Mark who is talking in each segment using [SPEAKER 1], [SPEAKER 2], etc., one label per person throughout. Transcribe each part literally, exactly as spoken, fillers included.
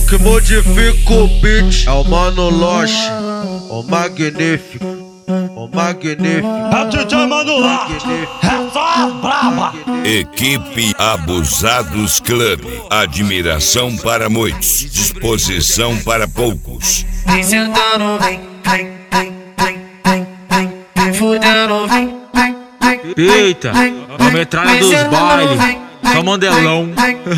[SPEAKER 1] que modifica o beat é o Mano Loche, o magnífico, o magnífico.
[SPEAKER 2] É o D J Mano Loche, é só braba.
[SPEAKER 3] Equipe Abusados Club, admiração para muitos, disposição para poucos.
[SPEAKER 4] Vem sentando, vem, vem, vem, vem, vem, vem, vem fudendo, vem, vem, vem.
[SPEAKER 5] Eita, a metralha dos bailes, só mandelão.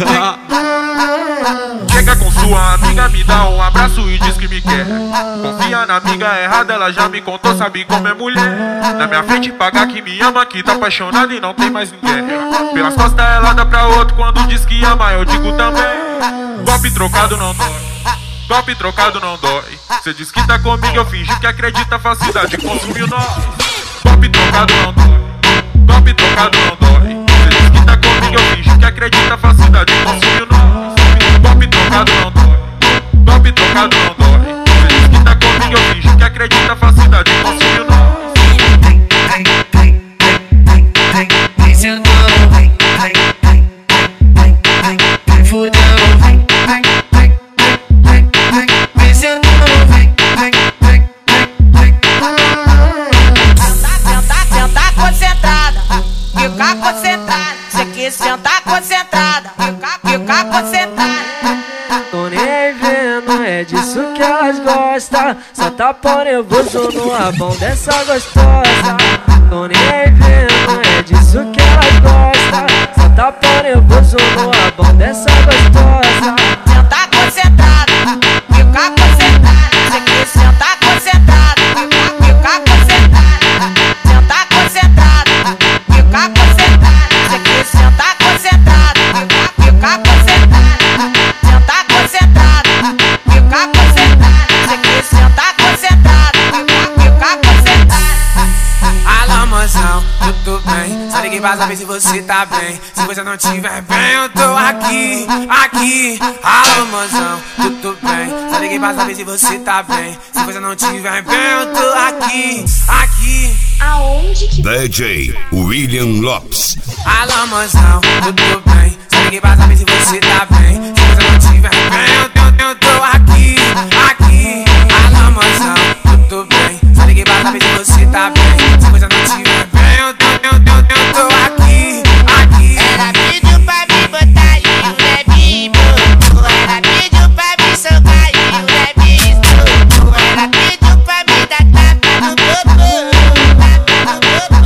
[SPEAKER 6] Chega com sua amiga, me dá um abraço e diz que me quer. Confia na amiga errada, ela já me contou, sabe como é mulher. Na minha frente paga que me ama, que tá apaixonada e não tem mais ninguém. Pelas costas ela dá pra outro, quando diz que ama eu digo também. Golpe trocado não dói, golpe trocado não dói. Cê diz que tá comigo, eu fingi que acredita, a facilidade consumiu nós. Golpe trocado não dói, golpe trocado não dói. Cê diz que tá comigo, eu fingi que acredita, a facilidade consumiu nós. Golpe trocado não dói, golpe trocado não dói. Cê diz que tá comigo, eu fingi que acredita, a facilidade consumiu nós.
[SPEAKER 4] Vem, vem, vem, vem, vem, vem sentando, vem, vem, vem, vem, vem, vem fudendo, vem, vem, vem, vem, vem, vem sentando, vem, vem, vem, vem, vem. Sentar, sentar concentrada, ficar concentrada. Cê quer sentar concentrada, ficar, ficar concentrada.
[SPEAKER 7] Tô nem vendo, é disso que elas gostam. Só tá pau nervoso no rabão dessa gostosa. Tô nem vendo, é disso que elas gostam. Só tá pau nervoso no rabão dessa gostosa.
[SPEAKER 4] Sentar concentrada, ficar concentrada. Cê quer sentar concentrada, ficar, ficar concentrada. Sentar concentrada, ficar concentrada. Cê quer sentar concentrada, ficar, ficar concentrada. Sentar concentrada, ficar concentrada. Cê quer sentar concentrada, ficar, ficar concentrada.
[SPEAKER 8] Alô, mozão, tudo bem? Só liguei pra saber se você tá bem. Se você não tiver bem, eu tô aqui, aqui. Alô, mozão, tudo bem? Só liguei pra saber se você tá bem. Se você não tiver bem, eu tô aqui, aqui.
[SPEAKER 9] Aonde que...
[SPEAKER 3] D J William Lopes.
[SPEAKER 8] Alô, mozão, tudo bem? Só liguei pra saber se você tá bem. Se você não tiver bem, eu tô, eu tô aqui, aqui. Alô, mozão, tudo bem? Só liguei pra saber se você tá bem. Se você não tiver bem, eu tô, eu tô, eu tô aqui, aqui.
[SPEAKER 4] Ela pediu pra me botar e o leve botou. Ela pediu pra me socar e o leve soltou. Ela pediu pra me dar tapa no popô, tapa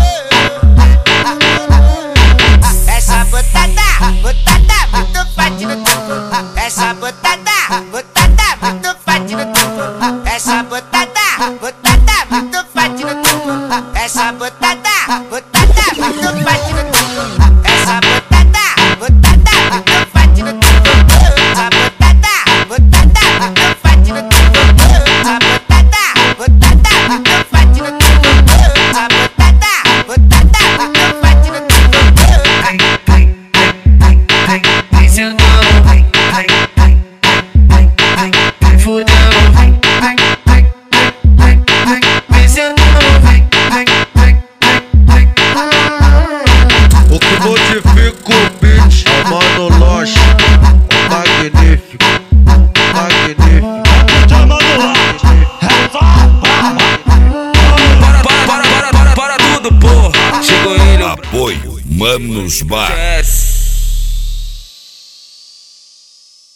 [SPEAKER 4] no popô. Essa botada, botada muito forte no topo. Essa botada, botada muito forte no topo. Essa botada, botada muito forte no topo. Essa botada, botada muito forte no topo. Essa botada, botada muito forte no topo. Essa botada, botada muito forte no topo. Essa botada, botada muito forte no topo. Essa botada, botada muito forte no topo. Vem, vem, vem, vem, vem sentando, vem, vem, vem, vem, vem, vem fudendo, vem, vem, vem, vem, vem, vem sentando, vem, vem, vem, vem, vem.
[SPEAKER 1] O que modifica o beat é o Mano Loche, o magnífico, o magnífico.
[SPEAKER 2] D J Mano Loche, é só braba.
[SPEAKER 5] Para, para, para, para, para, para tudo, porra. Chegou ele,
[SPEAKER 3] Apoio Manos Bar.
[SPEAKER 5] Yes.